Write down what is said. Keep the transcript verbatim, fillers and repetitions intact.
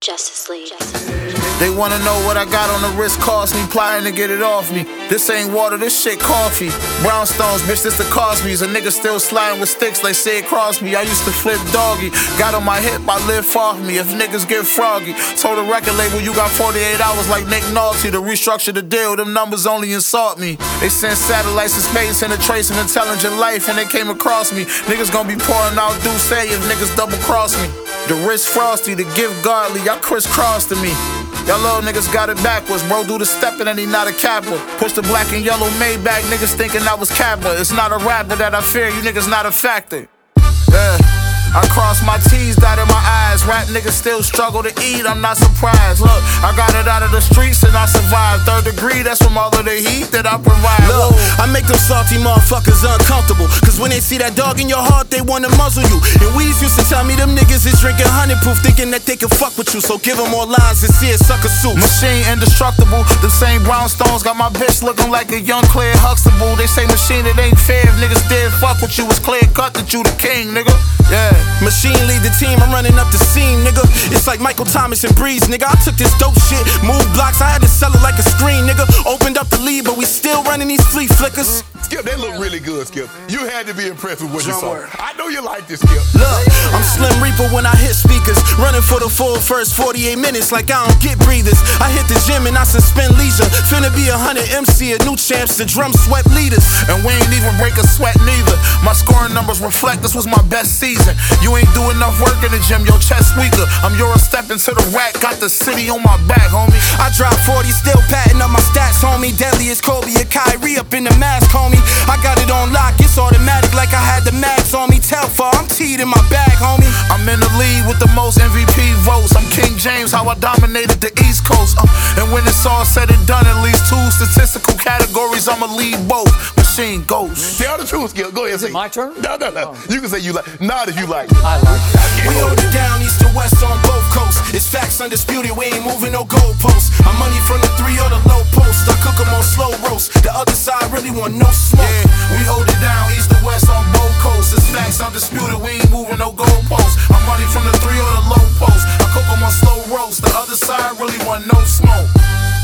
Justice League. They wanna know what I got on the wrist, cost me, plotting to get it off me. This ain't water, this shit coffee. Brownstones, bitch, this the Cosby's. A nigga still sliding with sticks like Sid Crosby. I used to flip doggy. Got on my hip, I live far from me. If niggas get froggy, told the record label you got forty-eight hours like Nick Nolte to restructure the deal. Them numbers only insult me. They sent satellites to space and a trace of intelligent life, and they came across me. Niggas gonna be pouring out Douce if niggas double cross me. The wrist frosty, the gift godly, y'all crisscross to me. Y'all little niggas got it backwards, bro. Do the steppin' and he not a capper. Push the black and yellow Maybach, niggas thinking I was Kappa. It's not a rapper that I fear, you niggas not a factor. Yeah. I cross my T's, dotted my eyes. Rap niggas still struggle to eat, I'm not surprised. Look, I got it out of the streets and I survived. Third degree, that's from all of the heat that I provide. Look, I make them salty motherfuckers uncomfortable, cause when they see that dog in your heart, they wanna muzzle you. And Weez used to tell me them niggas is drinking honey proof, thinking that they can fuck with you. So give them more lines and see it sucker suit. Machine indestructible, the same brownstones got my bitch looking like a young Claire Huxtable. They say machine, it ain't fair if niggas did fuck with you. It's clear cut that you the king, nigga. Yeah. Machine lead the team, I'm running up the scene, nigga. It's like Michael Thomas and Breeze, nigga. I took this dope shit, moved blocks, I had to sell it like a screen, nigga. Opened up the lead, but we still running these flea flickers. Skip, they look really good, Skip. You had to be impressed with what Drum you saw. work. I know you like this, Skip. Look, I'm Slim Reaper when I hit speakers, running for the full first forty-eight minutes like I don't get breathers. I hit the gym and I suspend leisure. Finna be a hundred M C, a new champs, the drum sweat leaders. And we ain't even break a sweat neither. My scoring numbers reflect this was my best season. You ain't do enough work in the gym, your chest weaker. I'm your step into the rack, got the city on my back, homie. I drop forty, still patting up my stats, homie. Deadly as Kobe and Kyrie up in the mask, homie. I got it on lock, it's automatic like I had the max on me. Telfar, I'm teed in my bag, homie. I'm in the lead with the most M V P votes. I'm King James, how I dominated the East Coast. Uh, and when it's all said and done, at least two statistical categories I'ma lead both. Machine Ghost. Tell the truth, Skip. Go ahead. Is it my turn? No, no, no. Oh. You can say you like. Not if you like. I like it. We hold it down east to west on both coasts. It's facts undisputed, we ain't moving no goalposts. I'm money from the three or the low post. I cook them on slow roast. The other side really want no smoke. Yeah, we hold it down east to west on both coasts. It's facts undisputed, we ain't moving no goalposts. I'm money from the three or the low post. I cook them on slow roast. The other side really want no smoke.